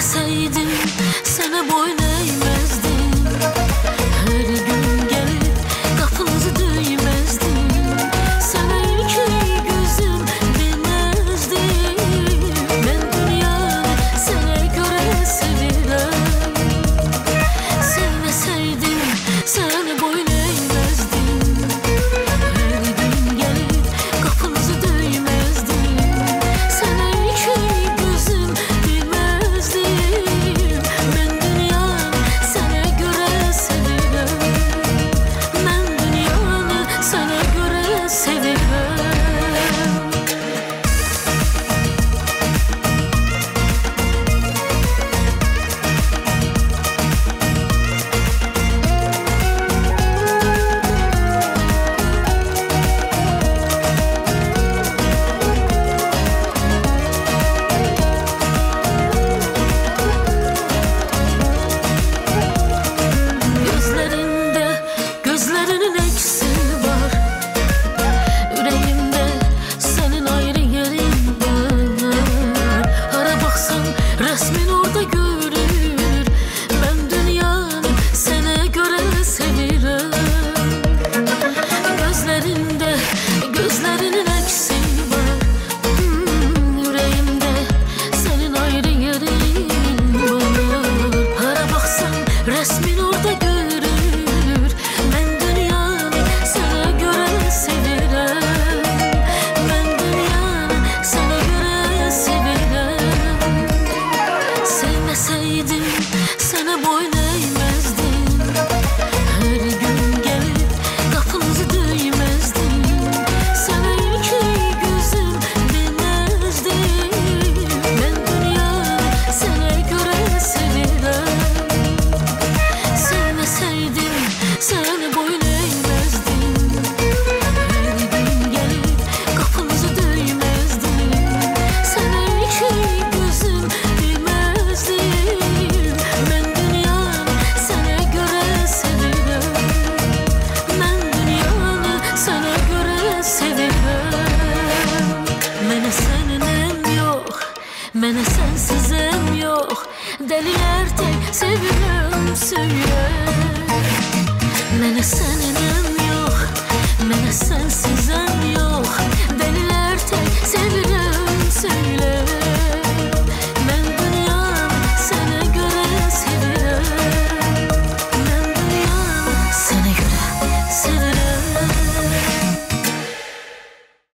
Sevmeseydim sana boyun eğmezdim. Her gün gelip kapınızı döymezdim. Sana iki gözüm demezdim. Ben dünyanı sana göre sevirem. Sevmeseydim sana boyun eğmezdim. Her gün gelip kapınızı döymezdim. Sana iki gözüm demezdim. Ben dünyanı sana göre sevirem. Ben dünyanı sana göre sevirem. Gözlerinde gözlerinin eksi var. Yüreğimde senin ayrı yerin var. Ara baksan resmin orada görür. Ben dünyanı sana göre sevirem. Gözlerinde gözlerinin eksi var. Yüreğimde senin ayrı yerin var. Ara baksan resmin orada görür. Ben dünyanı sana göre sevirem. Ben dünyanı sana göre sevirem. Sevmeseydim sana boyun eğmezdim. Her gün gelip kapınızı döymezdim. Sana iki gözüm demezdim. Ben dünyanı sana göre sevirem. Sevmeseydim sana boyun eğmezdim. Her gün gelip kapınızı döymezdim. Sana iki gözüm demezdim. Ben dünyanı sana göre sevirem. Ben dünyanı sana göre sevirem. Mene senin yok, mene sensiz em yok. Deliler tek sevirem söyle. Mene senin em yok, mene sensiz em yok.